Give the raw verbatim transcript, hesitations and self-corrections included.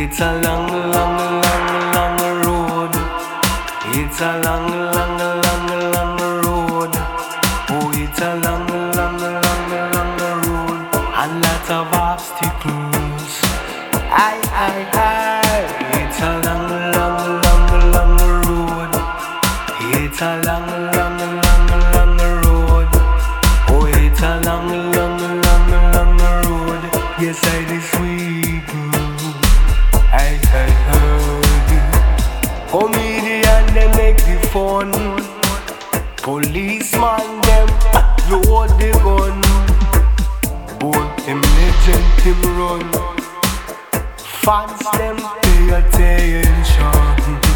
It's a long, long, long, long road. It's a long, long, long, long road. Oh, it's a long, long, long, long road. A lot of obstacles. Aye, aye, aye. It's a long, long, long, long road. It's a long, long, long, long road. Oh, it's a long, long, long, long road. Yes, I did sweet. I, I heard. Comedian, they make the fun. Policeman, them load the gun. Both him legend, him run. Fans, them pay attention.